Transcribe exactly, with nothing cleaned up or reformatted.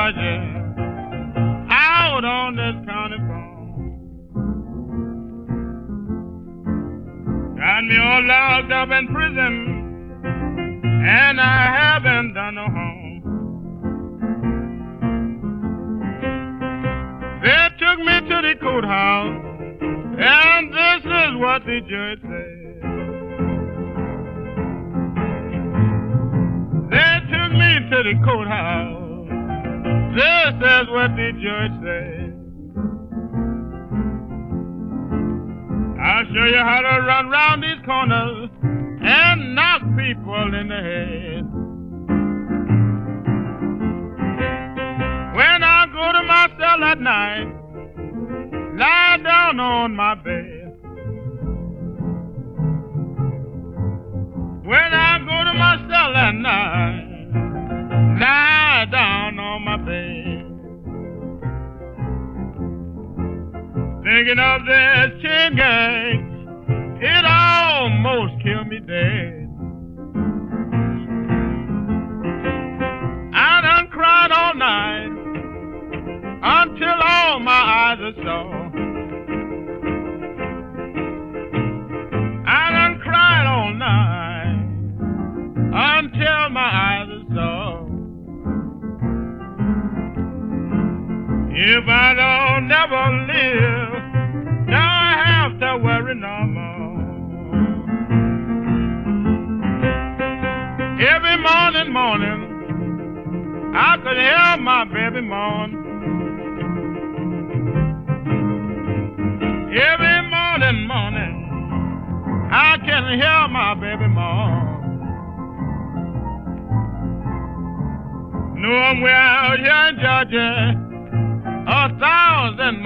Georgia, out on this county phone. Got me all locked up in prison, and I haven't done no harm. They took me to the courthouse, and this is what the judge said. They took me to the courthouse. This is what the judge said. I'll show you how to run round these corners and knock people in the head. When I go to my cell at night, lie down on my bed. When I go to my cell at night, lie down on my bed. Thinking of this chain gang, it almost killed me dead. I done cried all night until all my eyes are sore. I done cried all night until my eyes are sore. If I don't never live, don't have to worry no more. Every morning, morning, I could hear my baby moan. Every morning, morning, I can hear my baby moan. Know I'm way out here in Georgia, a thousand